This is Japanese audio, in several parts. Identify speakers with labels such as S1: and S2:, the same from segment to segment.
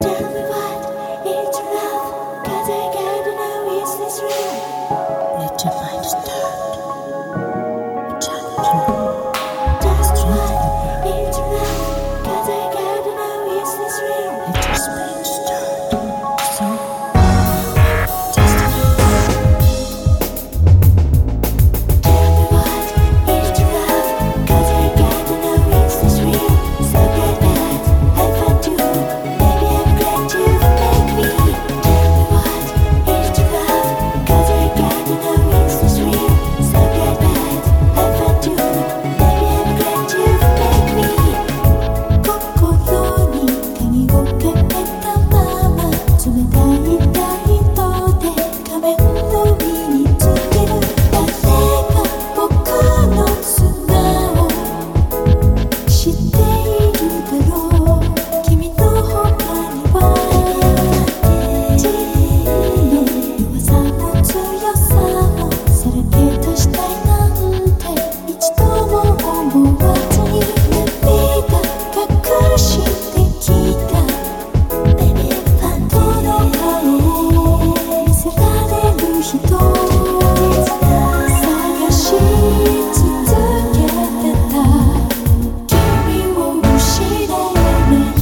S1: Tell me what is love, 'cause I gotta know is this real?
S2: Let your mind start.
S1: Tell me what is love, 'cause I gotta know is this real?
S2: Let your mind start. So,
S1: Tell me what is love, 'cause I gotta know is this real? So get mad, have fun too, baby I'm glad you make me. Tell me what is love, 'cause I gotta know is this real? So get mad, have fun too, baby I'm glad you make me. 心に鍵をかけたまま冷たいライトで仮面の身につける。誰が僕の素顔知っているだろう。君の他には自分の弱さも強さもさらけ出したいなんて一度も思わずに涙隠してきた。Baby あんたの顔を見せられる人探し続けてた。君を失わない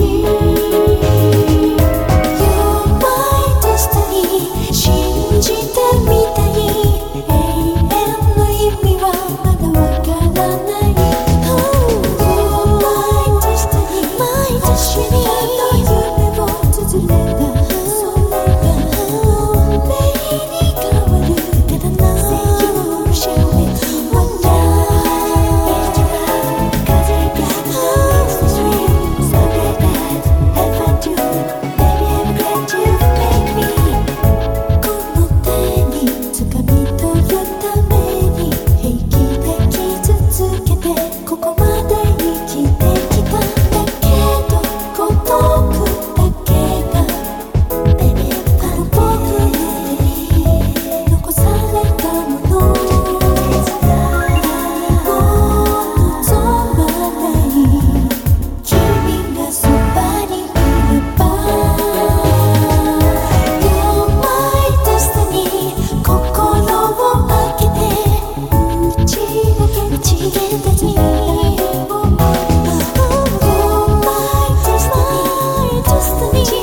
S1: You're my destiny 信じてみたい。永遠の意味はまだわからない。You're my destiny 私にあの夢を綴れた。それが運命に変わるからな。Say you shall be one night. Cause I got no is real. So get mad, have fun too, baby I'm glad you make me. この手に掴み取るために平気で傷つけてここまで生きてきた。だけど孤独だけが Baby あの僕の手に残されたもの。何も望まない君がそばにいれば You're my destiny 心を開けて打ち明けたち You're my destiny